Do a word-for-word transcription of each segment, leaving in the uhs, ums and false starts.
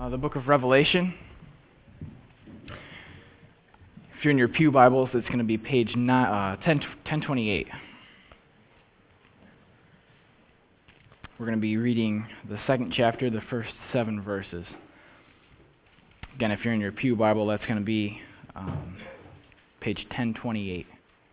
Uh, the book of Revelation. If you're in your pew Bibles, it's going to be page nine, uh, ten, ten twenty-eight. We're going to be reading the second chapter, the first seven verses. Again, if you're in your pew Bible, that's going to be um, page ten twenty-eight.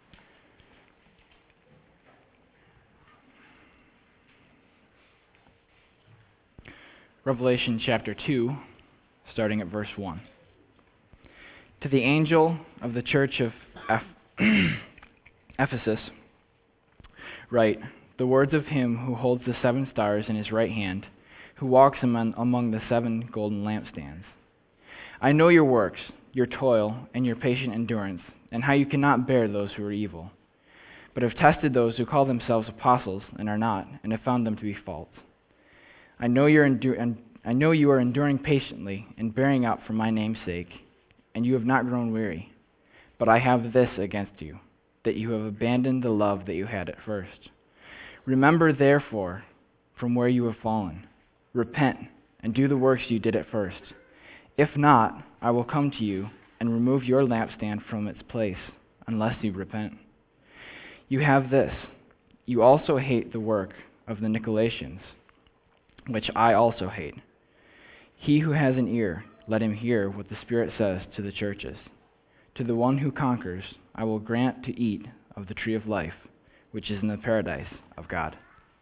Revelation chapter two, starting at verse one. To the angel of the church of Eph- Ephesus, write, the words of him who holds the seven stars in his right hand, who walks among, among the seven golden lampstands. I know your works, your toil, and your patient endurance, and how you cannot bear those who are evil, but have tested those who call themselves apostles and are not, and have found them to be false. I know you're endu- and I know you are enduring patiently and bearing up for my name's sake, and you have not grown weary. But I have this against you, that you have abandoned the love that you had at first. Remember, therefore, from where you have fallen. Repent and do the works you did at first. If not, I will come to you and remove your lampstand from its place, unless you repent. You have this. You also hate the work of the Nicolaitans, which I also hate. He who has an ear, let him hear what the Spirit says to the churches. To the one who conquers, I will grant to eat of the tree of life, which is in the paradise of God.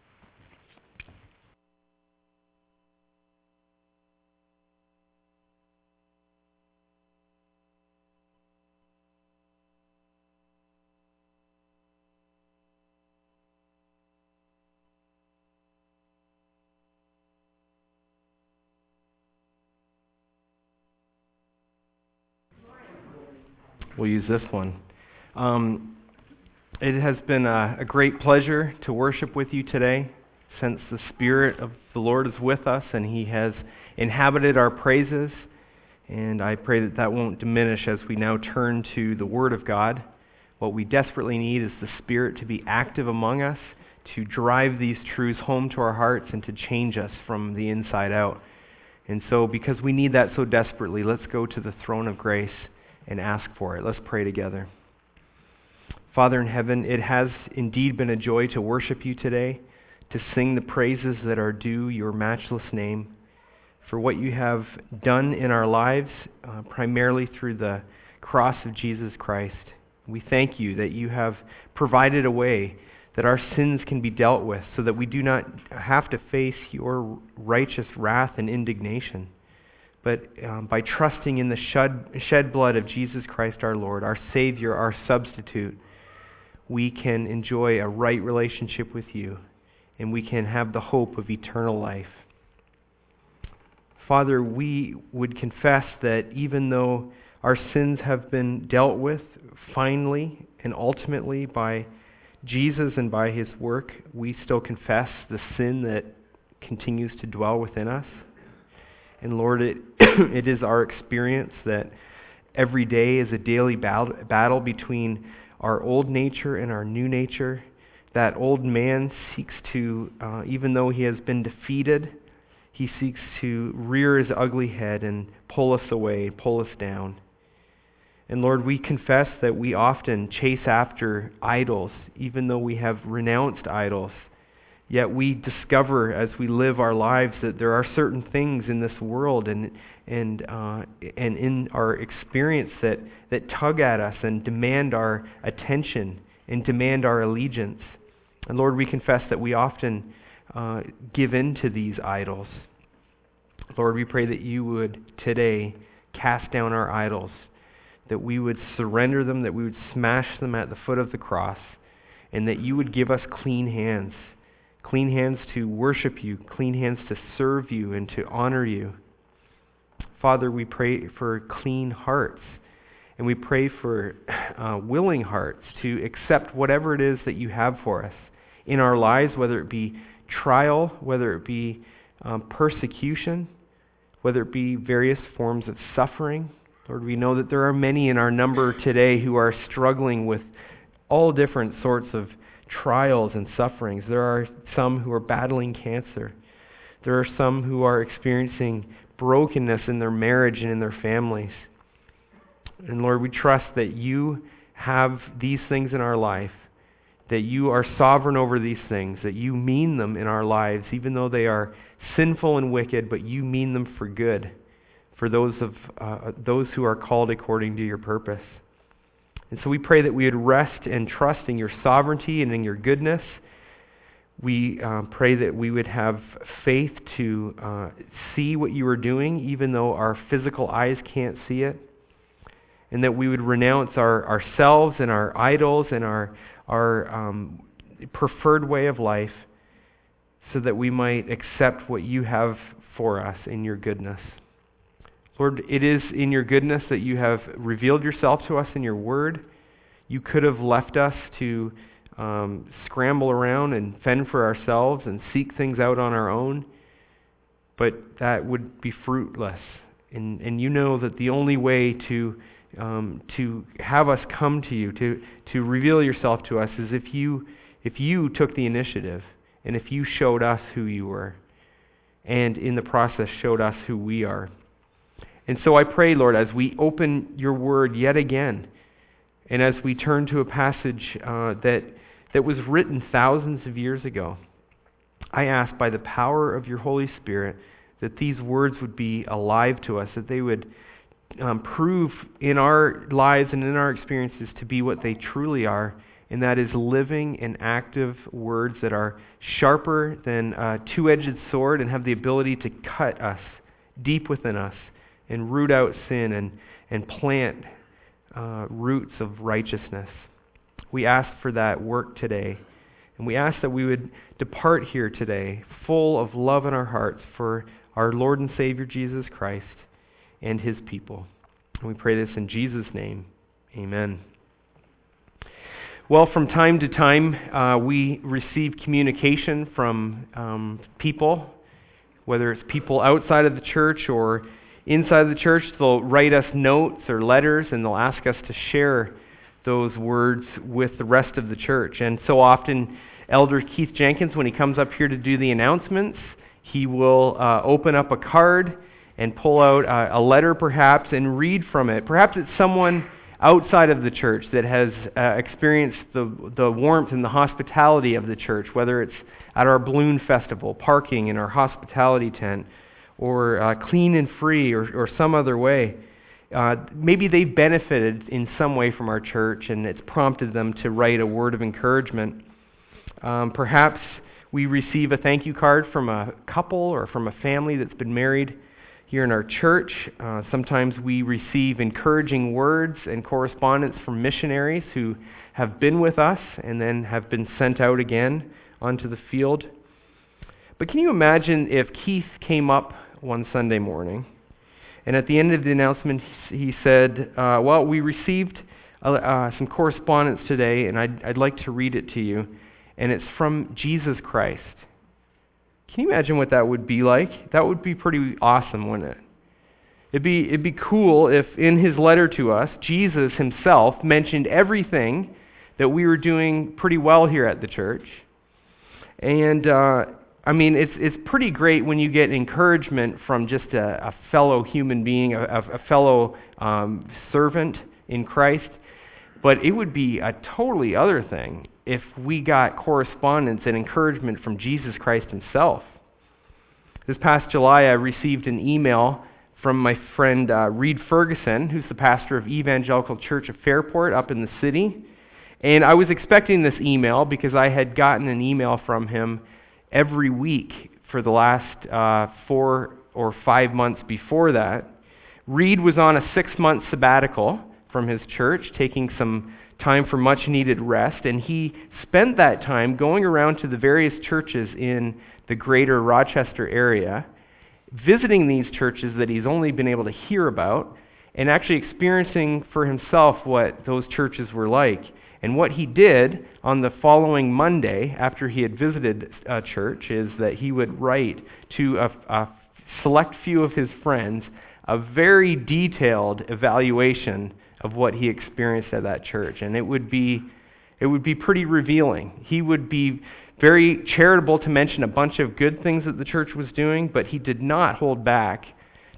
We'll use this one. Um, it has been a, a great pleasure to worship with you today, since the Spirit of the Lord is with us and He has inhabited our praises. And I pray that that won't diminish as we now turn to the Word of God. What we desperately need is the Spirit to be active among us, to drive these truths home to our hearts and to change us from the inside out. And so, because we need that so desperately, let's go to the throne of grace and ask for it. Let's pray together. Father in heaven, it has indeed been a joy to worship you today, to sing the praises that are due your matchless name, for what you have done in our lives, uh, primarily through the cross of Jesus Christ. We thank you that you have provided a way that our sins can be dealt with so that we do not have to face your righteous wrath and indignation. But um, by trusting in the shed, shed blood of Jesus Christ our Lord, our Savior, our substitute, we can enjoy a right relationship with you, and we can have the hope of eternal life. Father, we would confess that even though our sins have been dealt with finally and ultimately by Jesus and by His work, we still confess the sin that continues to dwell within us. And Lord, it, it is our experience that every day is a daily battle, battle between our old nature and our new nature. That old man seeks to, uh, even though he has been defeated, he seeks to rear his ugly head and pull us away, pull us down. And Lord, we confess that we often chase after idols, even though we have renounced idols. Yet we discover as we live our lives that there are certain things in this world and and uh, and in our experience that, that tug at us and demand our attention and demand our allegiance. And Lord, we confess that we often uh, give in to these idols. Lord, we pray that you would today cast down our idols, that we would surrender them, that we would smash them at the foot of the cross, and that you would give us clean hands. Clean hands to worship you, clean hands to serve you and to honor you. Father, we pray for clean hearts, and we pray for uh, willing hearts to accept whatever it is that you have for us in our lives, whether it be trial, whether it be um, persecution, whether it be various forms of suffering. Lord, we know that there are many in our number today who are struggling with all different sorts of trials and sufferings. There are some who are battling cancer. There are some who are experiencing brokenness in their marriage and in their families. And Lord, we trust that you have these things in our life, that you are sovereign over these things, that you mean them in our lives, even though they are sinful and wicked, but you mean them for good, for those of uh, those who are called according to your purpose. And so we pray that we would rest and trust in your sovereignty and in your goodness. We uh, pray that we would have faith to uh, see what you are doing, even though our physical eyes can't see it. And that we would renounce our ourselves and our idols and our, our um, preferred way of life so that we might accept what you have for us in your goodness. Lord, it is in your goodness that you have revealed yourself to us in your word. You could have left us to um, scramble around and fend for ourselves and seek things out on our own, but that would be fruitless. And, and you know that the only way to um, to have us come to you, to to reveal yourself to us, is if you if you took the initiative and if you showed us who you were, and in the process showed us who we are. And so I pray, Lord, as we open your word yet again, and as we turn to a passage uh, that that was written thousands of years ago, I ask by the power of your Holy Spirit that these words would be alive to us, that they would um, prove in our lives and in our experiences to be what they truly are, and that is living and active words that are sharper than a two-edged sword and have the ability to cut us deep within us and root out sin and, and plant uh, roots of righteousness. We ask for that work today. And we ask that we would depart here today full of love in our hearts for our Lord and Savior Jesus Christ and his people. And we pray this in Jesus' name. Amen. Well, from time to time, uh, we receive communication from um, people, whether it's people outside of the church or inside the church. They'll write us notes or letters, and they'll ask us to share those words with the rest of the church. And so often, Elder Keith Jenkins, when he comes up here to do the announcements, he will uh, open up a card and pull out uh, a letter perhaps and read from it. Perhaps it's someone outside of the church that has uh, experienced the, the warmth and the hospitality of the church, whether it's at our balloon festival, parking in our hospitality tent, or uh, clean and free, or, or some other way. Uh, maybe they've benefited in some way from our church, and it's prompted them to write a word of encouragement. Um, perhaps we receive a thank you card from a couple or from a family that's been married here in our church. Uh, sometimes we receive encouraging words and correspondence from missionaries who have been with us and then have been sent out again onto the field. But can you imagine if Keith came up one Sunday morning, and at the end of the announcement he said, uh, well, we received uh, uh, some correspondence today, and I'd, I'd like to read it to you. And it's from Jesus Christ. Can you imagine what that would be like? That would be pretty awesome, wouldn't it? It'd be, it'd be cool if in his letter to us, Jesus himself mentioned everything that we were doing pretty well here at the church. And, uh, I mean, it's it's pretty great when you get encouragement from just a, a fellow human being, a, a fellow um, servant in Christ. But it would be a totally other thing if we got correspondence and encouragement from Jesus Christ himself. This past July, I received an email from my friend uh, Reed Ferguson, who's the pastor of Evangelical Church of Fairport up in the city. And I was expecting this email because I had gotten an email from him every week for the last uh, four or five months before that. Reed was on a six-month sabbatical from his church, taking some time for much-needed rest, and he spent that time going around to the various churches in the greater Rochester area, visiting these churches that he's only been able to hear about, and actually experiencing for himself what those churches were like. And what he did on the following Monday, after he had visited a church, is that he would write to a, a select few of his friends a very detailed evaluation of what he experienced at that church. And it would be it would be pretty revealing. He would be very charitable to mention a bunch of good things that the church was doing, but he did not hold back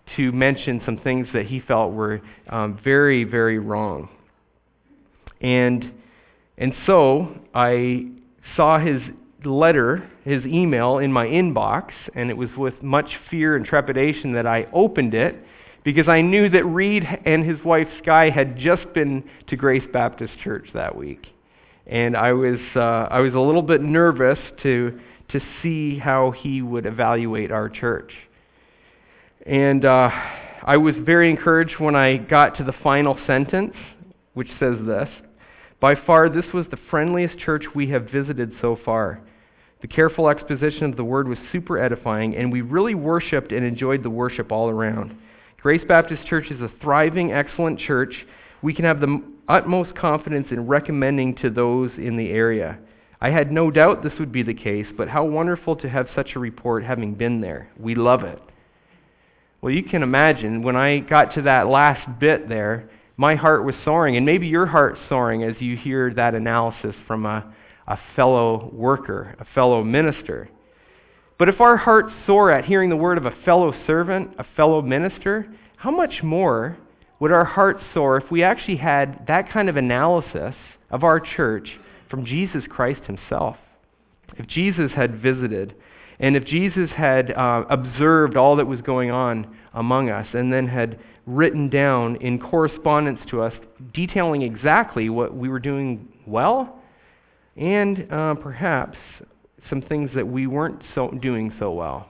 to mention some things that he felt were um, very, very wrong. And and so I saw his letter, his email in my inbox, and it was with much fear and trepidation that I opened it, because I knew that Reed and his wife Sky had just been to Grace Baptist Church that week. And I was uh, I was a little bit nervous to to see how he would evaluate our church. And uh, I was very encouraged when I got to the final sentence, which says this: "By far, this was the friendliest church we have visited so far. The careful exposition of the word was super edifying, and we really worshiped and enjoyed the worship all around. Grace Baptist Church is a thriving, excellent church we can have the utmost confidence in recommending to those in the area. I had no doubt this would be the case, but how wonderful to have such a report having been there. We love it." Well, you can imagine, when I got to that last bit there, my heart was soaring, and maybe your heart's soaring as you hear that analysis from a, a fellow worker, a fellow minister. But if our hearts soar at hearing the word of a fellow servant, a fellow minister, how much more would our hearts soar if we actually had that kind of analysis of our church from Jesus Christ himself? If Jesus had visited, and if Jesus had uh, observed all that was going on among us, and then had written down in correspondence to us, detailing exactly what we were doing well, and uh, perhaps some things that we weren't so doing so well.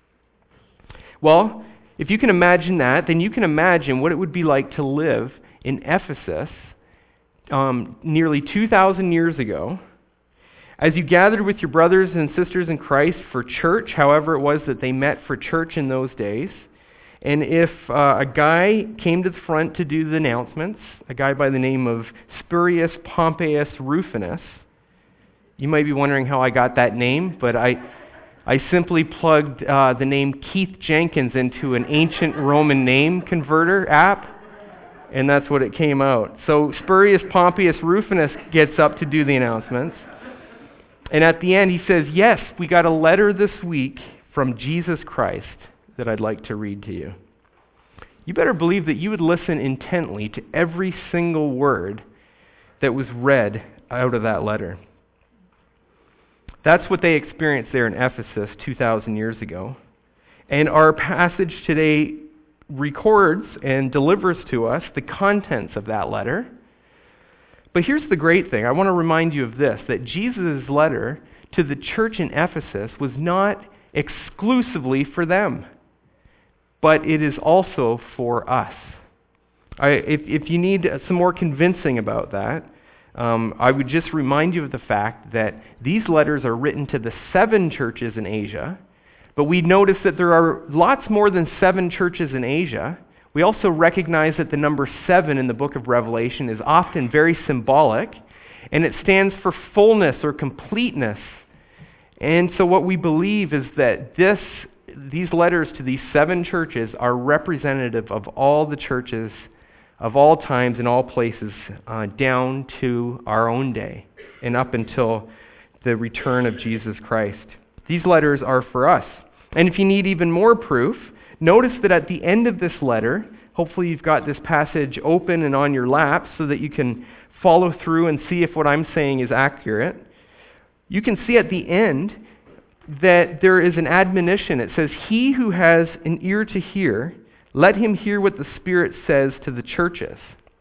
Well, if you can imagine that, then you can imagine what it would be like to live in Ephesus um, nearly two thousand years ago, as you gathered with your brothers and sisters in Christ for church, however it was that they met for church in those days. And if uh, a guy came to the front to do the announcements, a guy by the name of Spurius Pompeius Rufinus, you might be wondering how I got that name, but I I simply plugged uh, the name Keith Jenkins into an ancient Roman name converter app, and that's what it came out. So Spurius Pompeius Rufinus gets up to do the announcements, and at the end he says, "Yes, we got a letter this week from Jesus Christ that I'd like to read to you." You better believe that you would listen intently to every single word that was read out of that letter. That's what they experienced there in Ephesus two thousand years ago. And our passage today records and delivers to us the contents of that letter. But here's the great thing. I want to remind you of this, that Jesus' letter to the church in Ephesus was not exclusively for them, but it is also for us. I, if, if you need some more convincing about that, Um, I would just remind you of the fact that these letters are written to the seven churches in Asia, but we notice that there are lots more than seven churches in Asia. We also recognize that the number seven in the book of Revelation is often very symbolic, and it stands for fullness or completeness. And so what we believe is that this, these letters to these seven churches are representative of all the churches of all times and all places, uh, down to our own day and up until the return of Jesus Christ. These letters are for us. And if you need even more proof, notice that at the end of this letter, hopefully you've got this passage open and on your lap so that you can follow through and see if what I'm saying is accurate. You can see at the end that there is an admonition. It says, "He who has an ear to hear, let him hear what the Spirit says to the churches."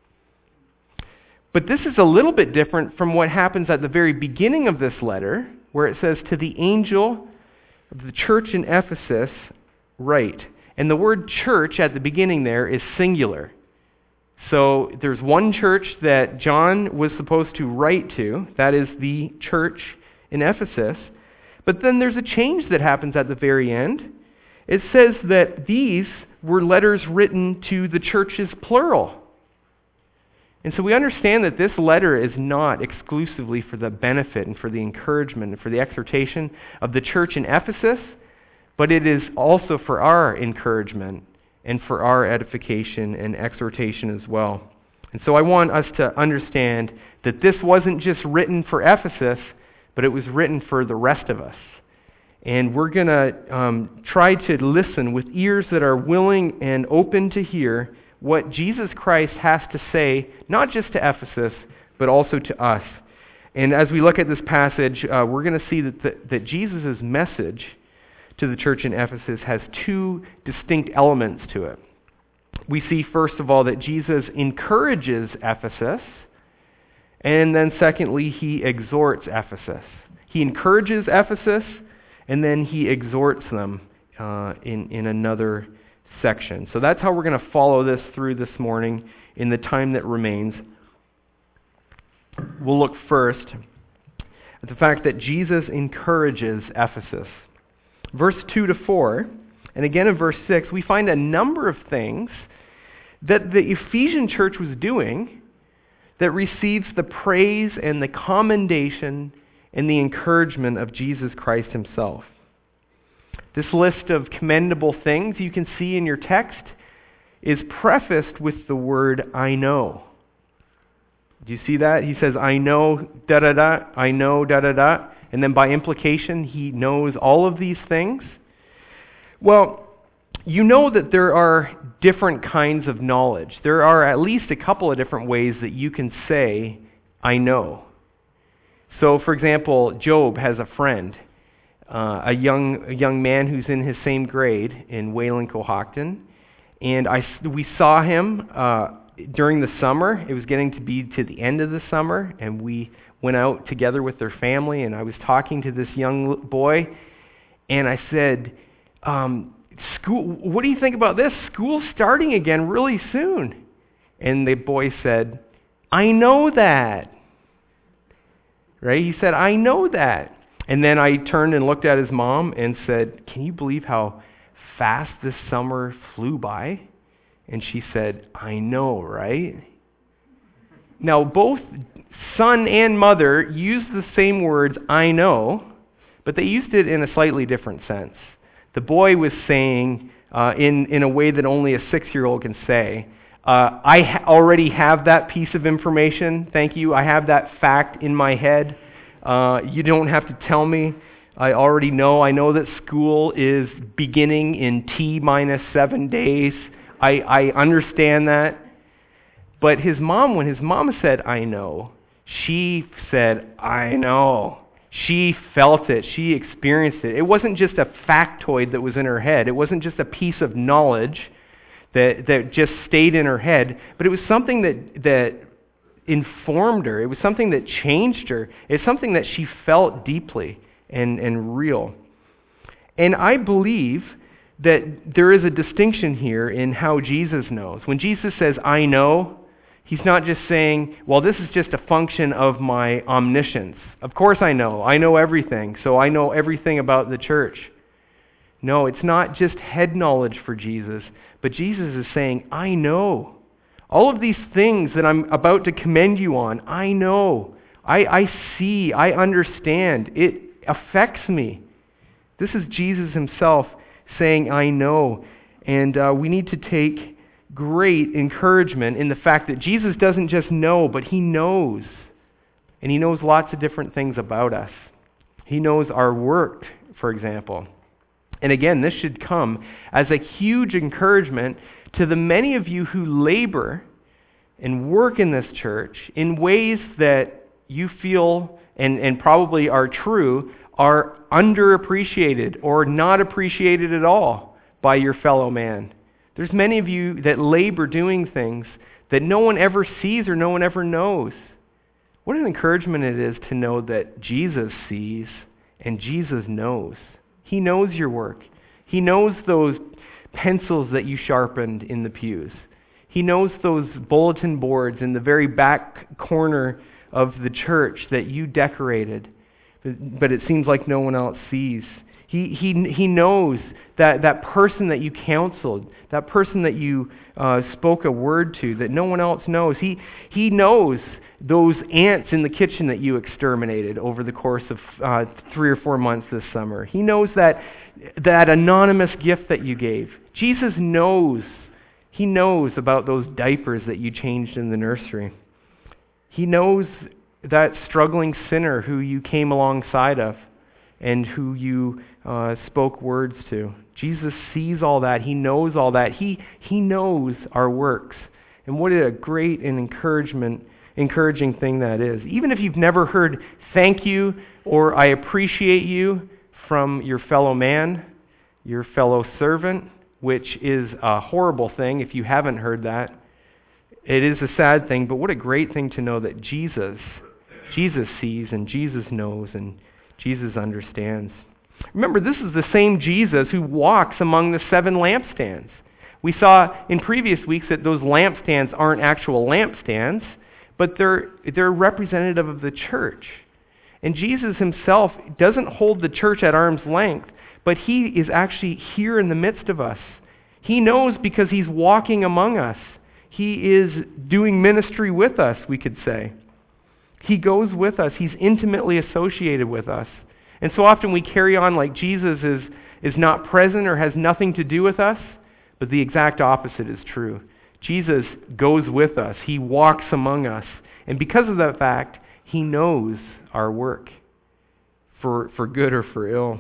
But this is a little bit different from what happens at the very beginning of this letter, where it says, "To the angel of the church in Ephesus, write." And the word church at the beginning there is singular. So there's one church that John was supposed to write to, that is the church in Ephesus. But then there's a change that happens at the very end. It says that these were letters written to the churches, plural. And so we understand that this letter is not exclusively for the benefit and for the encouragement and for the exhortation of the church in Ephesus, but it is also for our encouragement and for our edification and exhortation as well. And so I want us to understand that this wasn't just written for Ephesus, but it was written for the rest of us. And we're going to um, try to listen with ears that are willing and open to hear what Jesus Christ has to say, not just to Ephesus, but also to us. And as we look at this passage, uh, we're going to see that, the, that Jesus' message to the church in Ephesus has two distinct elements to it. We see, first of all, that Jesus encourages Ephesus, and then secondly, he exhorts Ephesus. He encourages Ephesus, and then he exhorts them uh, in, in another section. So that's how we're going to follow this through this morning in the time that remains. We'll look first at the fact that Jesus encourages Ephesus. Verse two to four, and again in verse six, we find a number of things that the Ephesian church was doing that receives the praise and the commendation and the encouragement of Jesus Christ himself. This list of commendable things you can see in your text is prefaced with the word, I know. Do you see that? He says, I know, da-da-da, I know, da-da-da, and then by implication, he knows all of these things. Well, you know that there are different kinds of knowledge. There are at least a couple of different ways that you can say, I know. So, for example, Job has a friend, uh, a young a young man who's in his same grade in Wayland, Cohocton, and I, we saw him uh, during the summer. It was getting to be to the end of the summer, and we went out together with their family, and I was talking to this young boy, and I said, um, School, what do you think about this? School's starting again really soon. And the boy said, I know that. Right? He said, I know that. And then I turned and looked at his mom and said, can you believe how fast this summer flew by? And she said, I know, right? Now, both son and mother used the same words, I know, but they used it in a slightly different sense. The boy was saying, uh, in, in a way that only a six-year-old can say, uh, I ha- already have that piece of information, thank you. I have that fact in my head. Uh, you don't have to tell me. I already know. I know that school is beginning in T minus seven days. I, I understand that. But his mom, when his mom said, I know, she said, I know. She felt it. She experienced it. It wasn't just a factoid that was in her head. It wasn't just a piece of knowledge that, that just stayed in her head, but it was something that, that informed her. It was something that changed her. It's something that she felt deeply and, and real. And I believe that there is a distinction here in how Jesus knows. When Jesus says, I know, he's not just saying, well, this is just a function of my omniscience. Of course I know. I know everything, so I know everything about the church. No, it's not just head knowledge for Jesus, but Jesus is saying, I know. All of these things that I'm about to commend you on, I know. I, I see. I understand. It affects me. This is Jesus himself saying, I know. And uh, we need to take great encouragement in the fact that Jesus doesn't just know, but he knows. And he knows lots of different things about us. He knows our work, for example. And again, this should come as a huge encouragement to the many of you who labor and work in this church in ways that you feel, and, and probably are true, are underappreciated or not appreciated at all by your fellow man. There's many of you that labor doing things that no one ever sees or no one ever knows. What an encouragement it is to know that Jesus sees and Jesus knows. He knows your work. He knows those pencils that you sharpened in the pews. He knows those bulletin boards in the very back corner of the church that you decorated, but, but it seems like no one else sees. He, he, he knows that, that person that you counseled, that person that you uh, spoke a word to that no one else knows. He, he knows those ants in the kitchen that you exterminated over the course of uh, three or four months this summer. He knows that, that anonymous gift that you gave. Jesus knows. He knows about those diapers that you changed in the nursery. He knows that struggling sinner who you came alongside of. and who you uh, spoke words to. Jesus sees all that. He knows all that. He, he knows our works. And what a great and encouragement, encouraging thing that is. Even if you've never heard thank you or I appreciate you from your fellow man, your fellow servant, which is a horrible thing if you haven't heard that. It is a sad thing, but what a great thing to know that Jesus, Jesus sees and Jesus knows and Jesus understands. Remember, this is the same Jesus who walks among the seven lampstands. We saw in previous weeks that those lampstands aren't actual lampstands, but they're, they're representative of the church. And Jesus himself doesn't hold the church at arm's length, but he is actually here in the midst of us. He knows because he's walking among us. He is doing ministry with us, we could say. He goes with us. He's intimately associated with us. And so often we carry on like Jesus is, is not present or has nothing to do with us, but the exact opposite is true. Jesus goes with us. He walks among us. And because of that fact, he knows our work, for, for good or for ill.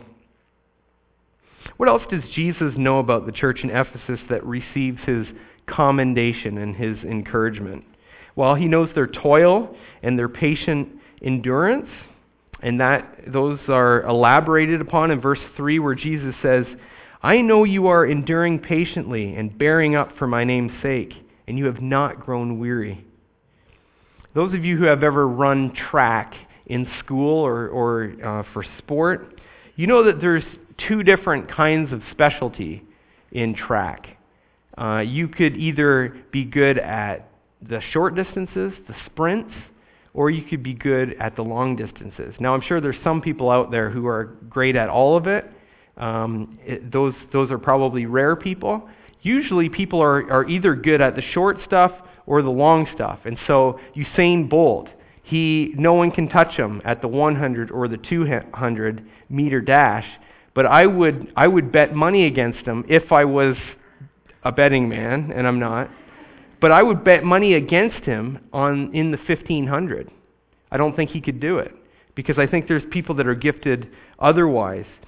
What else does Jesus know about the church in Ephesus that receives his commendation and his encouragement? Well, he knows their toil and their patient endurance, and that those are elaborated upon in verse three, where Jesus says, I know you are enduring patiently and bearing up for my name's sake, and you have not grown weary. Those of you who have ever run track in school or, or uh, for sport, you know that there's two different kinds of specialty in track. Uh, you could either be good at the short distances, the sprints, or you could be good at the long distances. Now, I'm sure there's some people out there who are great at all of it. Um, it those, those are probably rare people. Usually people are, are either good at the short stuff or the long stuff. And so Usain Bolt, he no one can touch him at the one hundred or the two hundred meter dash. But I would I would bet money against him if I was a betting man, and I'm not. But I would bet money against him on in the fifteen hundred. I don't think he could do it, because I think there's people that are gifted otherwise.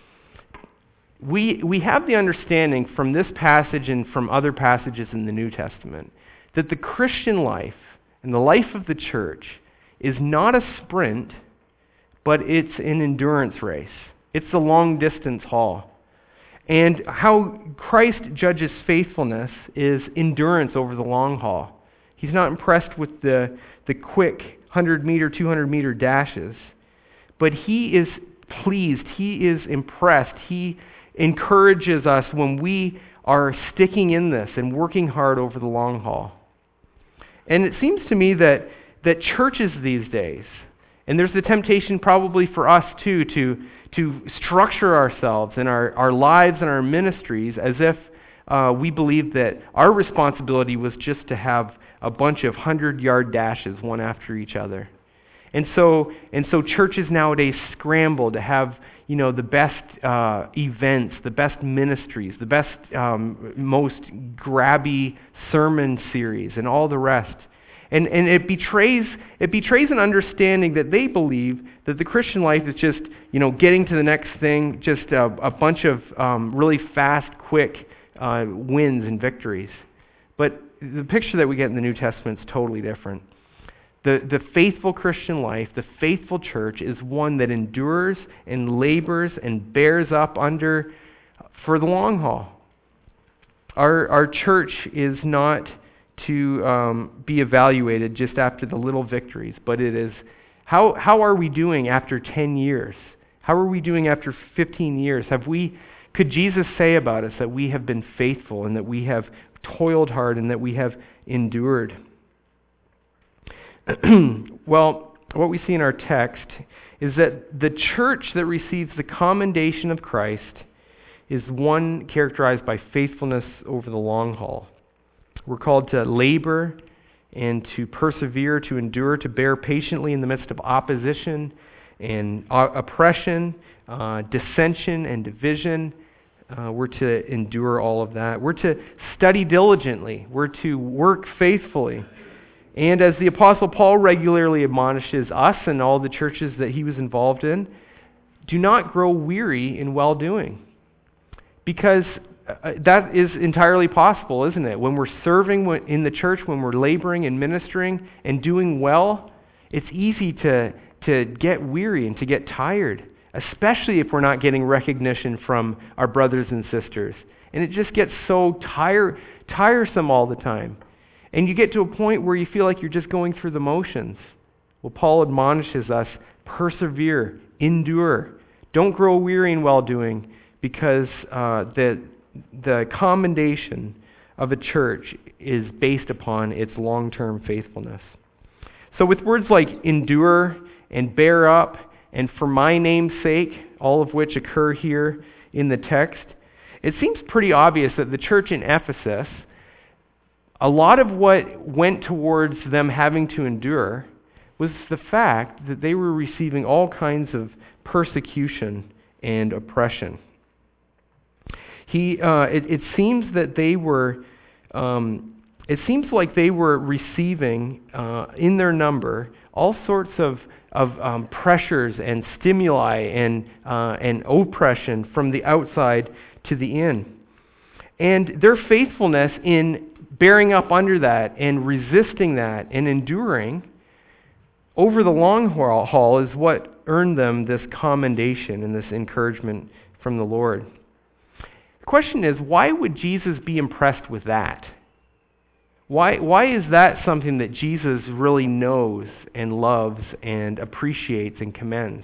We we have the understanding from this passage and from other passages in the New Testament that the Christian life and the life of the church is not a sprint, but it's an endurance race. It's the long distance haul. And how Christ judges faithfulness is endurance over the long haul. He's not impressed with the, the quick one hundred meter, two hundred meter dashes, but he is pleased, he is impressed, he encourages us when we are sticking in this and working hard over the long haul. And it seems to me that, that churches these days, and there's the temptation probably for us too, to, to structure ourselves and our, our lives and our ministries as if uh, we believe that our responsibility was just to have a bunch of hundred-yard dashes one after each other. And so, and so churches nowadays scramble to have, you know, the best uh, events, the best ministries, the best, um, most grabby sermon series, and all the rest. And and it betrays it betrays an understanding that they believe that the Christian life is just, you know, getting to the next thing, just a, a bunch of um, really fast, quick uh, wins and victories. But the picture that we get in the New Testament is totally different. The, the faithful Christian life, the faithful church, is one that endures and labors and bears up under for the long haul. Our, our church is not to um, be evaluated just after the little victories, but it is, how, how are we doing after ten years? How are we doing after fifteen years? Have we, could Jesus say about us that we have been faithful and that we have toiled hard and that we have endured? Well, what we see in our text is that the church that receives the commendation of Christ is one characterized by faithfulness over the long haul. We're called to labor and to persevere, to endure, to bear patiently in the midst of opposition and uh, oppression, uh, dissension and division. Uh, we're to endure all of that. We're to study diligently. We're to work faithfully. And as the Apostle Paul regularly admonishes us and all the churches that he was involved in, do not grow weary in well-doing. Because uh, that is entirely possible, isn't it? When we're serving in the church, when we're laboring and ministering and doing well, it's easy to, to get weary and to get tired, especially if we're not getting recognition from our brothers and sisters. And it just gets so tire, tiresome all the time. And you get to a point where you feel like you're just going through the motions. Well, Paul admonishes us, persevere, endure. Don't grow weary in well-doing, because uh, the, the commendation of a church is based upon its long-term faithfulness. So with words like endure and bear up and for my name's sake, all of which occur here in the text, it seems pretty obvious that the church in Ephesus, a lot of what went towards them having to endure was the fact that they were receiving all kinds of persecution and oppression. He, uh, it, it seems that they were, um, it seems like they were receiving uh, in their number all sorts of of um, pressures and stimuli and uh, and oppression from the outside to the in, and their faithfulness in bearing up under that and resisting that and enduring over the long haul is what earned them this commendation and this encouragement from the Lord. The question is, why would Jesus be impressed with that? Why, why is that something that Jesus really knows and loves and appreciates and commends?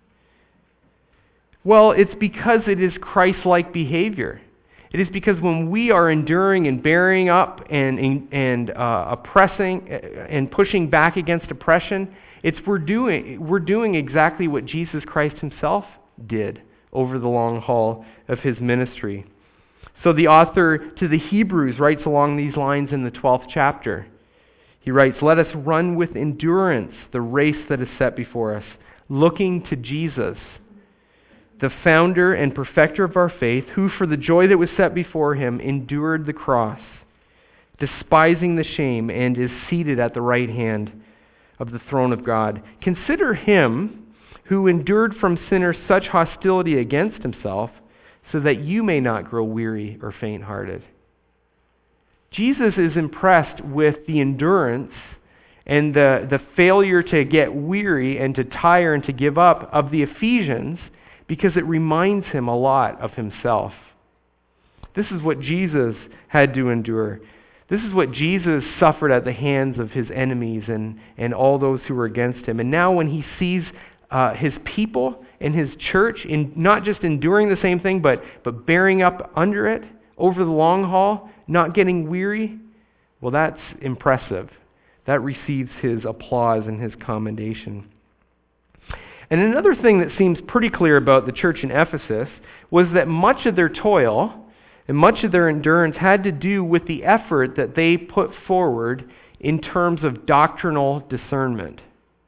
Well, it's because it is Christ-like behavior. It is because when we are enduring and bearing up and, and uh, oppressing and pushing back against oppression, it's we're doing, we're doing exactly what Jesus Christ himself did over the long haul of his ministry. So the author to the Hebrews writes along these lines in the twelfth chapter. He writes, "Let us run with endurance the race that is set before us, looking to Jesus, the founder and perfecter of our faith, who for the joy that was set before him endured the cross, despising the shame, and is seated at the right hand of the throne of God. Consider him who endured from sinners such hostility against himself, so that you may not grow weary or faint-hearted." Jesus is impressed with the endurance and the, the failure to get weary and to tire and to give up of the Ephesians, because it reminds him a lot of himself. This is what Jesus had to endure. This is what Jesus suffered at the hands of his enemies and, and all those who were against him. And now when he sees uh, his people and his church in not just enduring the same thing, but, but bearing up under it over the long haul, not getting weary, well, that's impressive. That receives his applause and his commendation. And another thing that seems pretty clear about the church in Ephesus was that much of their toil and much of their endurance had to do with the effort that they put forward in terms of doctrinal discernment.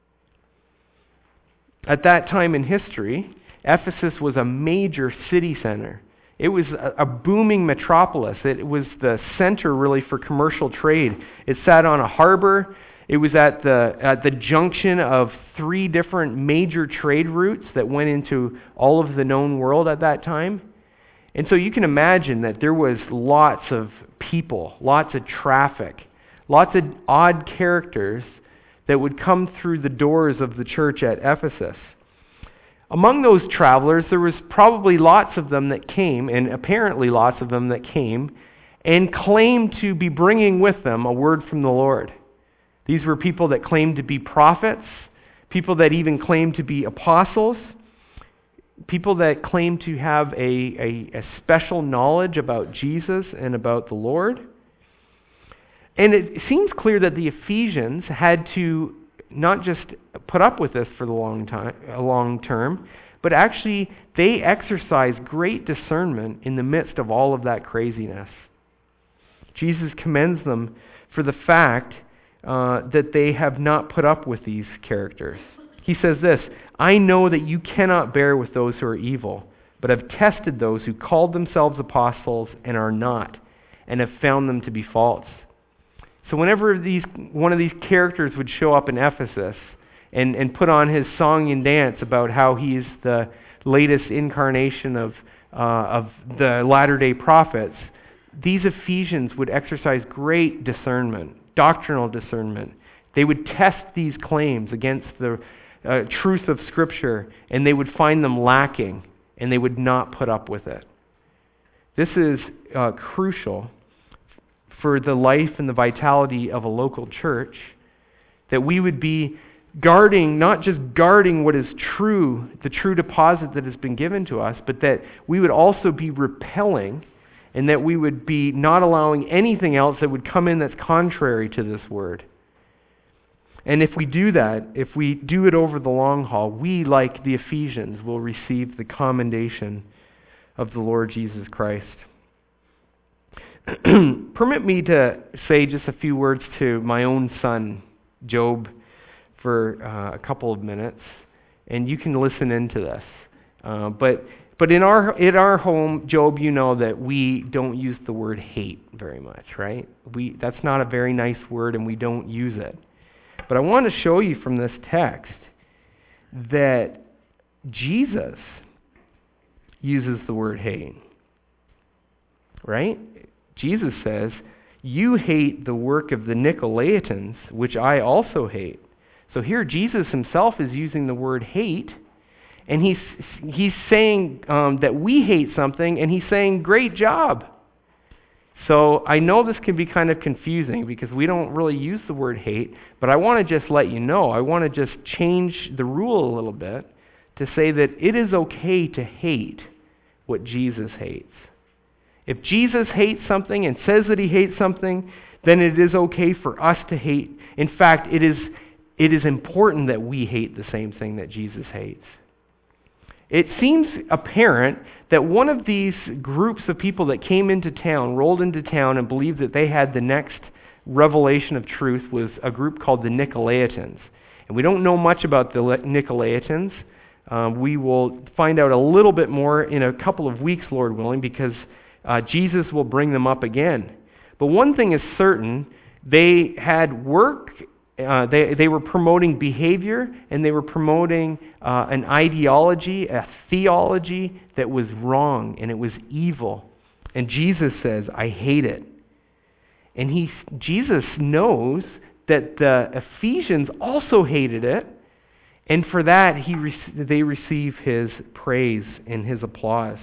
At that time in history, Ephesus was a major city center. It was a, a booming metropolis. It was the center, really, for commercial trade. It sat on a harbor. It was at the at the junction of three different major trade routes that went into all of the known world at that time. And so you can imagine that there was lots of people, lots of traffic, lots of odd characters that would come through the doors of the church at Ephesus. Among those travelers, there was probably lots of them that came, and apparently lots of them that came, and claimed to be bringing with them a word from the Lord. These were people that claimed to be prophets, people that even claimed to be apostles, people that claimed to have a, a, a special knowledge about Jesus and about the Lord. And it seems clear that the Ephesians had to not just put up with this for the long time, a long term, but actually they exercised great discernment in the midst of all of that craziness. Jesus commends them for the fact uh, that they have not put up with these characters. He says this, "I know that you cannot bear with those who are evil, but have tested those who called themselves apostles and are not, and have found them to be false." So whenever these one of these characters would show up in Ephesus and, and put on his song and dance about how he's the latest incarnation of, uh, of the latter-day prophets, these Ephesians would exercise great discernment, doctrinal discernment. They would test these claims against the uh, truth of Scripture, and they would find them lacking, and they would not put up with it. This is uh, crucial for the life and the vitality of a local church, that we would be guarding, not just guarding what is true, the true deposit that has been given to us, but that we would also be repelling, and that we would be not allowing anything else that would come in that's contrary to this word. And if we do that, if we do it over the long haul, we, like the Ephesians, will receive the commendation of the Lord Jesus Christ. Permit me to say just a few words to my own son, Job, for uh, a couple of minutes, and you can listen into this. Uh, but but in our in our home, Job, you know that we don't use the word hate very much, right? We that's not a very nice word, and we don't use it. But I want to show you from this text that Jesus uses the word hate, right? Jesus says, "You hate the work of the Nicolaitans, which I also hate." So here Jesus himself is using the word hate, and he's he's saying um, that we hate something, and he's saying, "Great job." So I know this can be kind of confusing because we don't really use the word hate, but I want to just let you know, I want to just change the rule a little bit to say that it is okay to hate what Jesus hates. If Jesus hates something and says that he hates something, then it is okay for us to hate. In fact, it is it is important that we hate the same thing that Jesus hates. It seems apparent that one of these groups of people that came into town, rolled into town, and believed that they had the next revelation of truth was a group called the Nicolaitans. And we don't know much about the Nicolaitans. Um, we will find out a little bit more in a couple of weeks, Lord willing, because uh, Jesus will bring them up again. But one thing is certain, they had work. Uh, they, they were promoting behavior, and they were promoting uh, an ideology, a theology that was wrong, and it was evil. And Jesus says, "I hate it." And he, Jesus knows that the Ephesians also hated it, and for that he they receive his praise and his applause.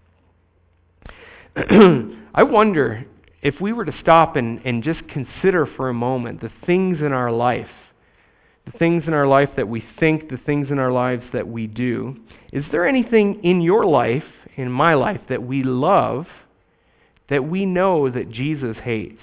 I wonder, if we were to stop and, and just consider for a moment the things in our life, the things in our life that we think, the things in our lives that we do, is there anything in your life, in my life, that we love that we know that Jesus hates?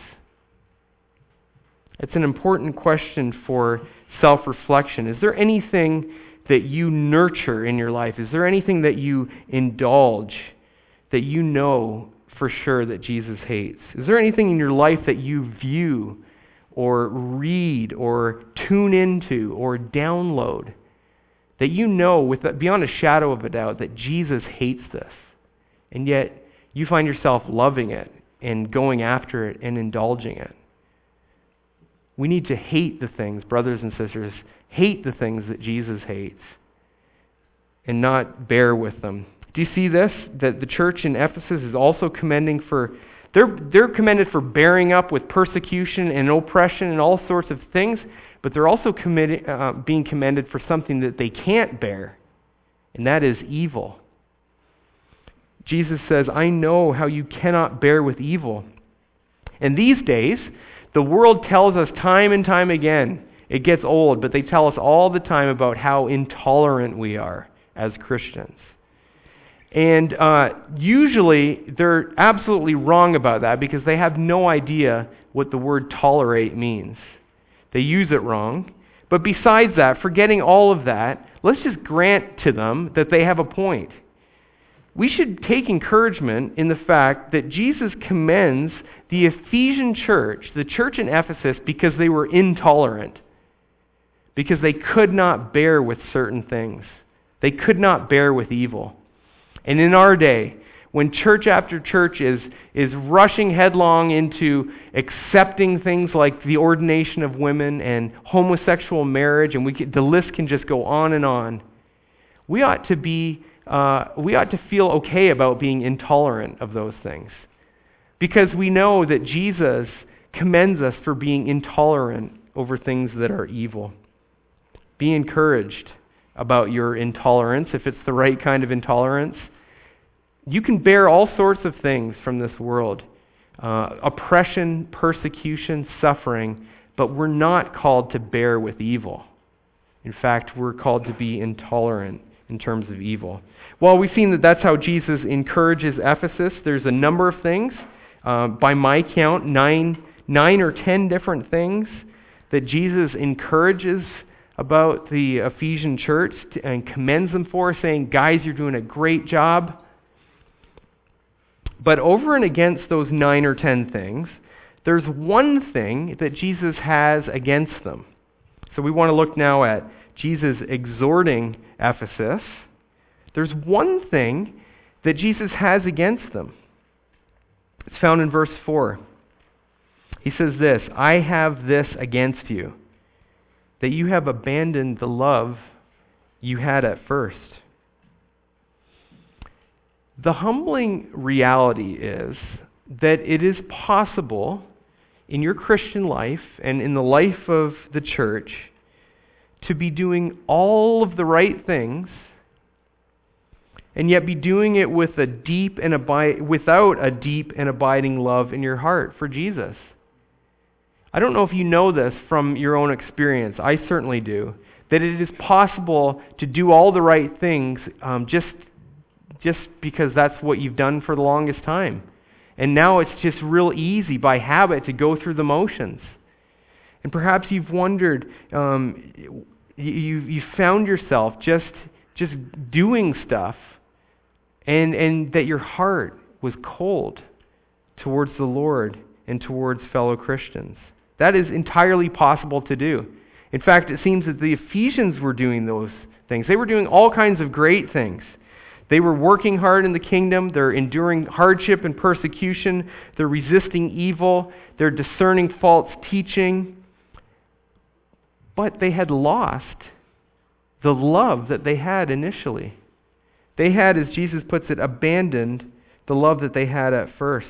It's an important question for self-reflection. Is there anything that you nurture in your life? Is there anything that you indulge that you know for sure that Jesus hates? Is there anything in your life that you view or read or tune into or download that you know with beyond a shadow of a doubt that Jesus hates this, and yet you find yourself loving it and going after it and indulging it? We need to hate the things, brothers and sisters, hate the things that Jesus hates and not bear with them. Do you see this? That the church in Ephesus is also commending for, they're, they're commended for bearing up with persecution and oppression and all sorts of things, but they're also committed, uh, being commended for something that they can't bear, and that is evil. Jesus says, "I know how you cannot bear with evil." And these days, the world tells us time and time again, it gets old, but they tell us all the time about how intolerant we are as Christians. And uh, usually they're absolutely wrong about that because they have no idea what the word tolerate means. They use it wrong. But besides that, forgetting all of that, let's just grant to them that they have a point. We should take encouragement in the fact that Jesus commends the Ephesian church, the church in Ephesus, because they were intolerant, because they could not bear with certain things. They could not bear with evil. And in our day, when church after church is, is rushing headlong into accepting things like the ordination of women and homosexual marriage, and we can, the list can just go on and on, we ought to be uh, we ought to feel okay about being intolerant of those things. Because we know that Jesus commends us for being intolerant over things that are evil. Be encouraged about your intolerance, if it's the right kind of intolerance. You can bear all sorts of things from this world. Uh, oppression, persecution, suffering, but we're not called to bear with evil. In fact, we're called to be intolerant in terms of evil. Well, we've seen that that's how Jesus encourages Ephesus. There's a number of things. Uh, by my count, nine, nine or ten different things that Jesus encourages about the Ephesian church and commends them for, saying, guys, you're doing a great job. But over and against those nine or ten things, there's one thing that Jesus has against them. So we want to look now at Jesus exhorting Ephesus. There's one thing that Jesus has against them. It's found in verse four. He says this, I have this against you, that you have abandoned the love you had at first. The humbling reality is that it is possible in your Christian life and in the life of the church to be doing all of the right things and yet be doing it with a deep and abide, without a deep and abiding love in your heart for Jesus. I don't know if you know this from your own experience. I certainly do. That it is possible to do all the right things um, just, just because that's what you've done for the longest time. And now it's just real easy by habit to go through the motions. And perhaps you've wondered, um, you, you found yourself just, just doing stuff and, and that your heart was cold towards the Lord and towards fellow Christians. That is entirely possible to do. In fact, it seems that the Ephesians were doing those things. They were doing all kinds of great things. They were working hard in the kingdom. They're enduring hardship and persecution. They're resisting evil. They're discerning false teaching. But they had lost the love that they had initially. They had, as Jesus puts it, abandoned the love that they had at first.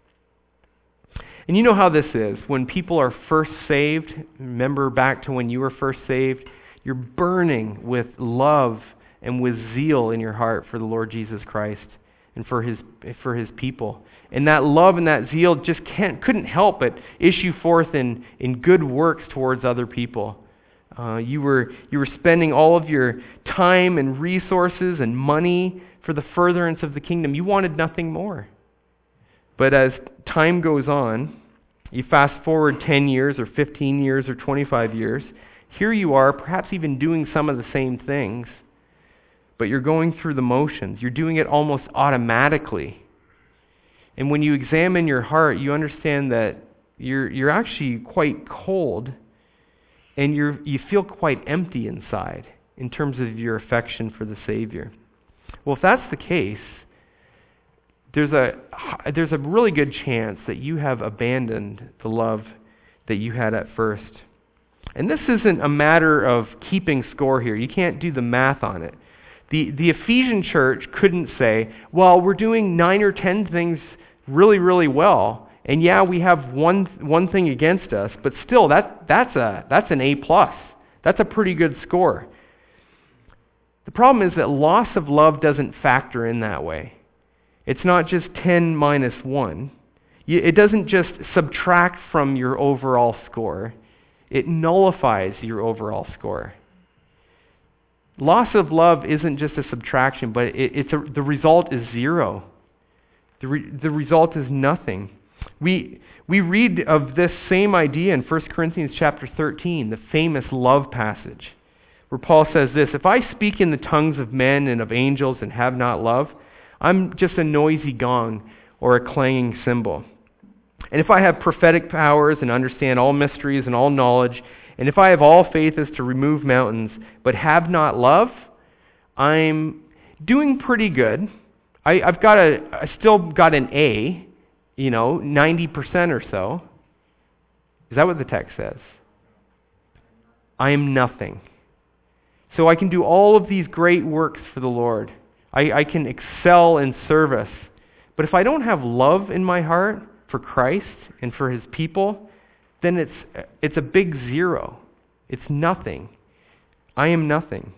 And you know how this is. When people are first saved, remember back to when you were first saved, you're burning with love and with zeal in your heart for the Lord Jesus Christ and for his for his people. And that love and that zeal just can't couldn't help but issue forth in, in good works towards other people. Uh, you were you were spending all of your time and resources and money for the furtherance of the kingdom. You wanted nothing more. But as time goes on, you fast forward ten years or fifteen years or twenty-five years, here you are, perhaps even doing some of the same things, but you're going through the motions. You're doing it almost automatically. And when you examine your heart, you understand that you're you're actually quite cold, and you're you feel quite empty inside in terms of your affection for the Savior. Well, if that's the case, There's a, there's a really good chance that you have abandoned the love that you had at first. And this isn't a matter of keeping score here. You can't do the math on it. The, the Ephesian church couldn't say, well, we're doing nine or ten things really, really well, and yeah, we have one one thing against us, but still, that that's a that's an A plus. That's a pretty good score. The problem is that loss of love doesn't factor in that way. It's not just ten minus one. It doesn't just subtract from your overall score. It nullifies your overall score. Loss of love isn't just a subtraction, but it, it's a, the result is zero. The, re, the result is nothing. We we read of this same idea in First Corinthians chapter thirteen, the famous love passage, where Paul says this, if I speak in the tongues of men and of angels and have not love, I'm just a noisy gong or a clanging cymbal. And if I have prophetic powers and understand all mysteries and all knowledge, and if I have all faith as to remove mountains, but have not love, I'm doing pretty good. I, I've got a, I still got an A, you know, ninety percent or so. Is that what the text says? I am nothing. So I can do all of these great works for the Lord. I, I can excel in service. But if I don't have love in my heart for Christ and for his people, then it's it's a big zero. It's nothing. I am nothing.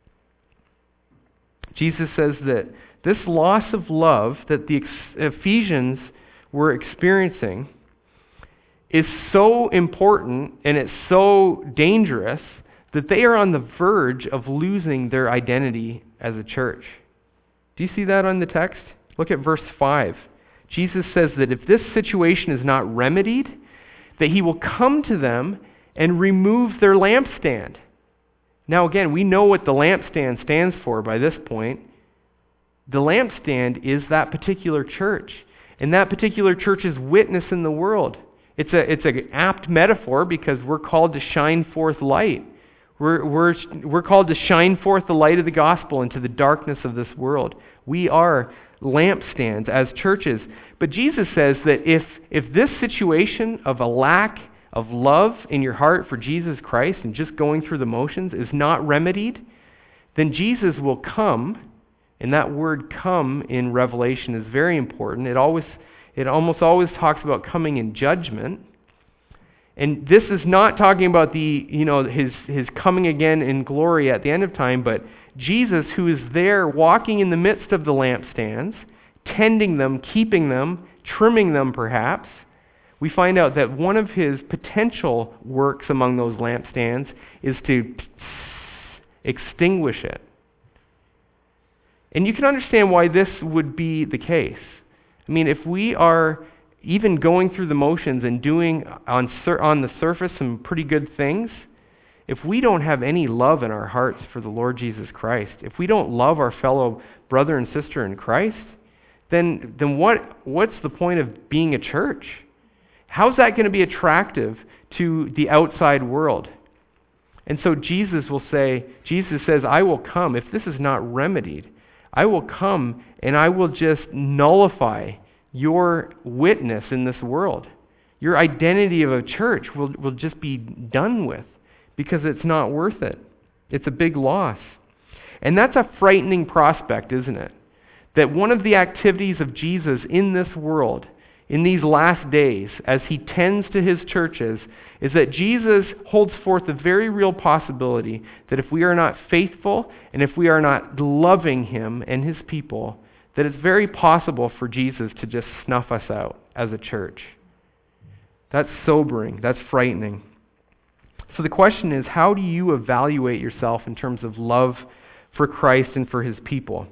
Jesus says that this loss of love that the Ephesians were experiencing is so important and it's so dangerous that they are on the verge of losing their identity as a church. Do you see that on the text? Look at verse five. Jesus says that if this situation is not remedied, that he will come to them and remove their lampstand. Now again, we know what the lampstand stands for by this point. The lampstand is that particular church. And that particular church's witness in the world. It's a it's an apt metaphor because we're called to shine forth light. We're, we're, we're called to shine forth the light of the gospel into the darkness of this world. We are lampstands as churches. But Jesus says that if, if this situation of a lack of love in your heart for Jesus Christ and just going through the motions is not remedied, then Jesus will come, and that word come in Revelation is very important. It always, it almost always talks about coming in judgment. And this is not talking about the, you know, his, his coming again in glory at the end of time, but Jesus, who is there walking in the midst of the lampstands, tending them, keeping them, trimming them perhaps. We find out that one of his potential works among those lampstands is to extinguish it. And you can understand why this would be the case. I mean, if we are even going through the motions and doing on sur- on the surface some pretty good things, if we don't have any love in our hearts for the Lord Jesus Christ, if we don't love our fellow brother and sister in Christ, then then what what's the point of being a church? How's that going to be attractive to the outside world? And so Jesus will say, Jesus says, I will come. If this is not remedied, I will come and I will just nullify your witness in this world. Your identity of a church will, will just be done with because it's not worth it. It's a big loss. And that's a frightening prospect, isn't it? That one of the activities of Jesus in this world, in these last days, as he tends to his churches, is that Jesus holds forth the very real possibility that if we are not faithful and if we are not loving him and his people, that it's very possible for Jesus to just snuff us out as a church. That's sobering. That's frightening. So the question is, how do you evaluate yourself in terms of love for Christ and for his people?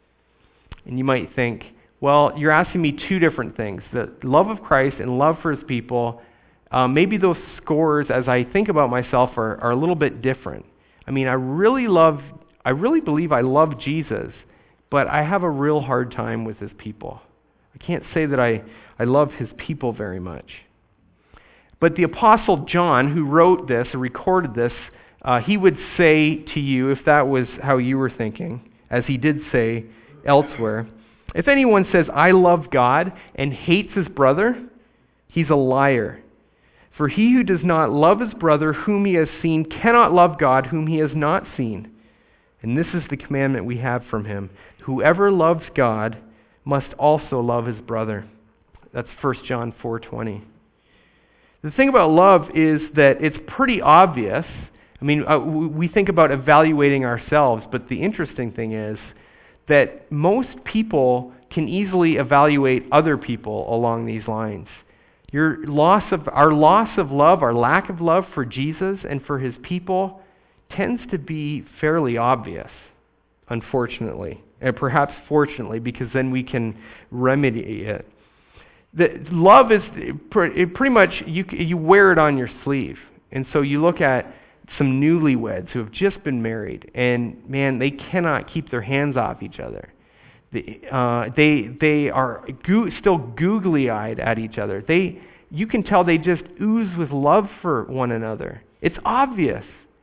And you might think, well, you're asking me two different things. The love of Christ and love for his people, uh, maybe those scores, as I think about myself, are, are a little bit different. I mean, I really love, I really believe I love Jesus, but I have a real hard time with his people. I can't say that I, I love his people very much. But the Apostle John, who wrote this or recorded this, uh, he would say to you, if that was how you were thinking, as he did say elsewhere, if anyone says, I love God and hates his brother, he's a liar. For he who does not love his brother whom he has seen cannot love God whom he has not seen. And this is the commandment we have from him. Whoever loves God must also love his brother. That's First John four twenty. The thing about love is that it's pretty obvious. I mean, uh, we think about evaluating ourselves, but the interesting thing is that most people can easily evaluate other people along these lines. Your loss of our loss of love, our lack of love for Jesus and for his people tends to be fairly obvious, unfortunately, and perhaps fortunately, because then we can remedy it. The love is it pretty much you you wear it on your sleeve, and so you look at some newlyweds who have just been married, and man, they cannot keep their hands off each other. They uh, they they are go- still googly-eyed at each other. They you can tell they just ooze with love for one another. It's obvious.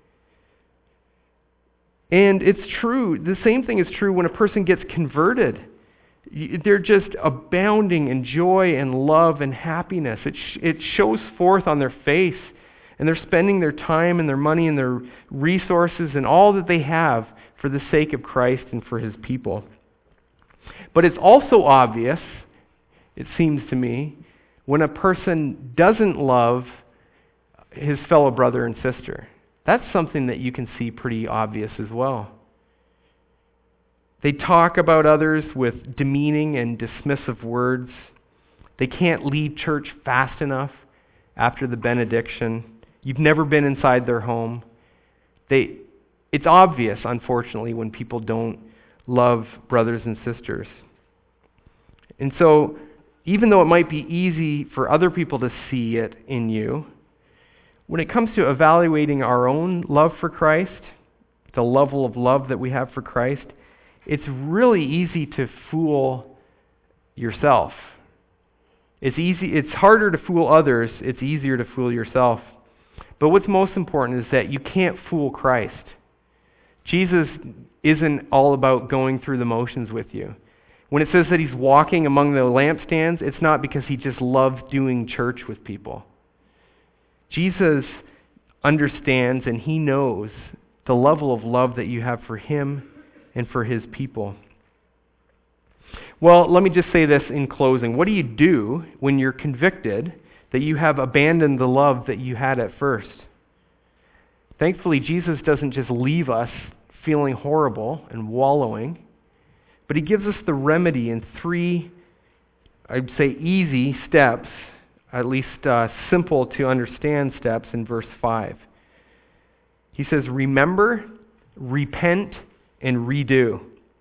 And it's true. The same thing is true when a person gets converted. They're just abounding in joy and love and happiness. It sh- it shows forth on their face, and they're spending their time and their money and their resources and all that they have for the sake of Christ and for his people. But it's also obvious, it seems to me, when a person doesn't love his fellow brother and sister. That's something that you can see pretty obvious as well. They talk about others with demeaning and dismissive words. They can't leave church fast enough after the benediction. You've never been inside their home. They, it's obvious, unfortunately, when people don't love brothers and sisters. And so, even though it might be easy for other people to see it in you, when it comes to evaluating our own love for Christ, the level of love that we have for Christ, it's really easy to fool yourself. It's easy. It's harder to fool others. It's easier to fool yourself. But what's most important is that you can't fool Christ. Jesus isn't all about going through the motions with you. When it says that he's walking among the lampstands, it's not because he just loves doing church with people. Jesus understands and he knows the level of love that you have for him and for his people. Well, let me just say this in closing. What do you do when you're convicted that you have abandoned the love that you had at first? Thankfully, Jesus doesn't just leave us feeling horrible and wallowing, but he gives us the remedy in three, I'd say, easy steps, at least uh, simple to understand steps in verse five. He says, remember, repent, and redo.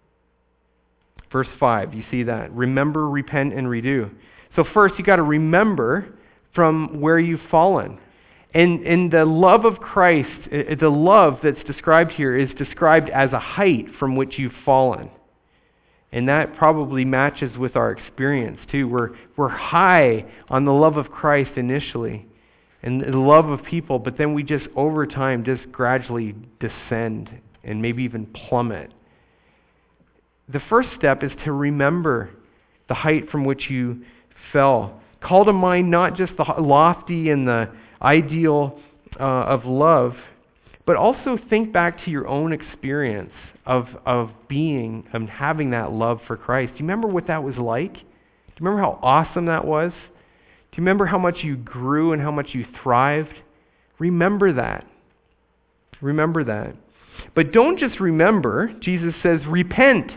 Verse five, you see that? Remember, repent, and redo. So first, you got to remember from where you've fallen. And, and the love of Christ, the love that's described here is described as a height from which you've fallen. And that probably matches with our experience too. We're, we're high on the love of Christ initially and the love of people, but then we just over time just gradually descend and maybe even plummet. The first step is to remember the height from which you fell. Call to mind not just the lofty and the ideal uh, of love, but also think back to your own experience of, of being and having that love for Christ. Do you remember what that was like? Do you remember how awesome that was? Do you remember how much you grew and how much you thrived? Remember that. Remember that. But don't just remember. Jesus says, repent.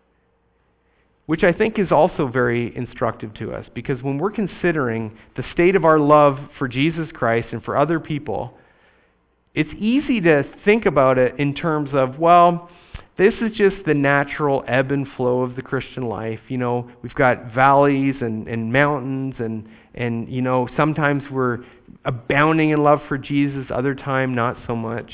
Which I think is also very instructive to us, because when we're considering the state of our love for Jesus Christ and for other people, it's easy to think about it in terms of, well, this is just the natural ebb and flow of the Christian life. You know, we've got valleys and, and mountains, and, and, you know, sometimes we're abounding in love for Jesus, other time not so much.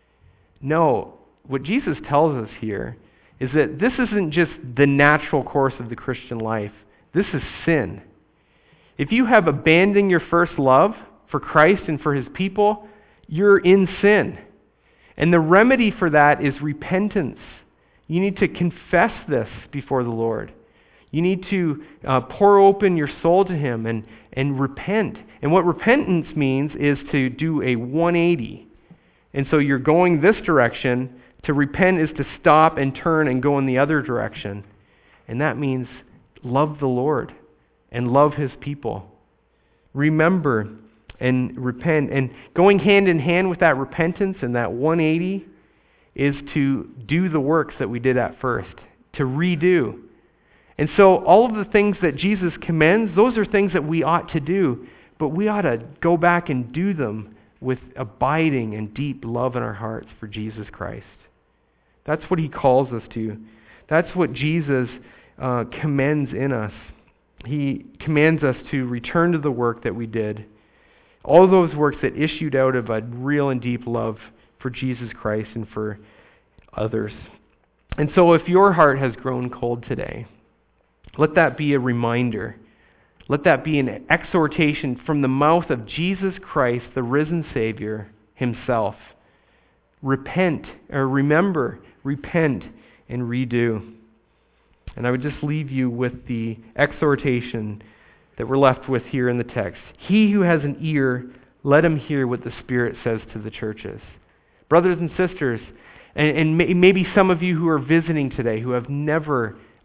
No, what Jesus tells us here is that this isn't just the natural course of the Christian life. This is sin. If you have abandoned your first love for Christ and for his people, you're in sin. And the remedy for that is repentance. You need to confess this before the Lord. You need to uh, pour open your soul to him and, and repent. And what repentance means is to do a one eighty. And so you're going this direction. To repent is to stop and turn and go in the other direction. And that means love the Lord and love his people. Remember and repent. And going hand in hand with that repentance and that one eighty is to do the works that we did at first, to redo. And so all of the things that Jesus commends, those are things that we ought to do, but we ought to go back and do them with abiding and deep love in our hearts for Jesus Christ. That's what he calls us to. That's what Jesus uh, commends in us. He commands us to return to the work that we did. All those works that issued out of a real and deep love for Jesus Christ and for others. And so if your heart has grown cold today, let that be a reminder. Let that be an exhortation from the mouth of Jesus Christ, the risen Savior himself. Repent, or remember, repent, and redo. And I would just leave you with the exhortation that we're left with here in the text. He who has an ear, let him hear what the Spirit says to the churches. Brothers and sisters, and, and may, maybe some of you who are visiting today who have never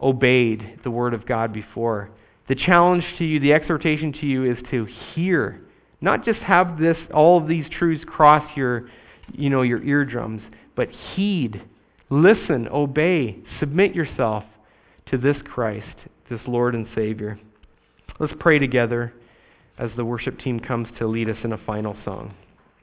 obeyed the word of God before. The challenge to you, the exhortation to you is to hear, not just have this, all of these truths cross your, you know, your eardrums, but heed, listen, obey, submit yourself to this Christ, this Lord and Savior. Let's pray together as the worship team comes to lead us in a final song.